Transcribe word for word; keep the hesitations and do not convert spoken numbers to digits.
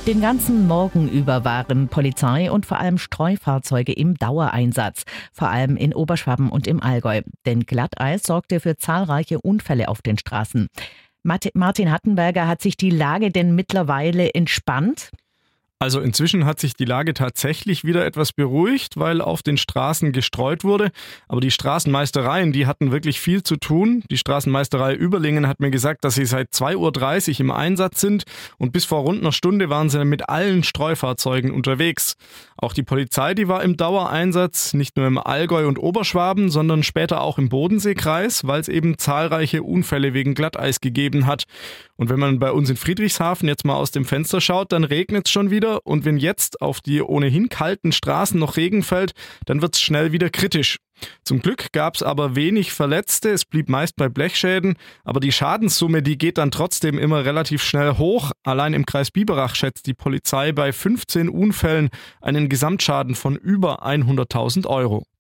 Den ganzen Morgen über waren Polizei und vor allem Streufahrzeuge im Dauereinsatz, vor allem in Oberschwaben und im Allgäu. Denn Glatteis sorgte für zahlreiche Unfälle auf den Straßen. Martin Hattenberger, hat sich die Lage denn mittlerweile entspannt? Also inzwischen hat sich die Lage tatsächlich wieder etwas beruhigt, weil auf den Straßen gestreut wurde. Aber die Straßenmeistereien, die hatten wirklich viel zu tun. Die Straßenmeisterei Überlingen hat mir gesagt, dass sie seit zwei Uhr dreißig im Einsatz sind und bis vor rund einer Stunde waren sie mit allen Streufahrzeugen unterwegs. Auch die Polizei, die war im Dauereinsatz, nicht nur im Allgäu und Oberschwaben, sondern später auch im Bodenseekreis, weil es eben zahlreiche Unfälle wegen Glatteis gegeben hat. Und wenn man bei uns in Friedrichshafen jetzt mal aus dem Fenster schaut, dann regnet es schon wieder. Und wenn jetzt auf die ohnehin kalten Straßen noch Regen fällt, dann wird es schnell wieder kritisch. Zum Glück gab es aber wenig Verletzte, es blieb meist bei Blechschäden, aber die Schadenssumme, die geht dann trotzdem immer relativ schnell hoch. Allein im Kreis Biberach schätzt die Polizei bei fünfzehn Unfällen einen Gesamtschaden von über hunderttausend Euro.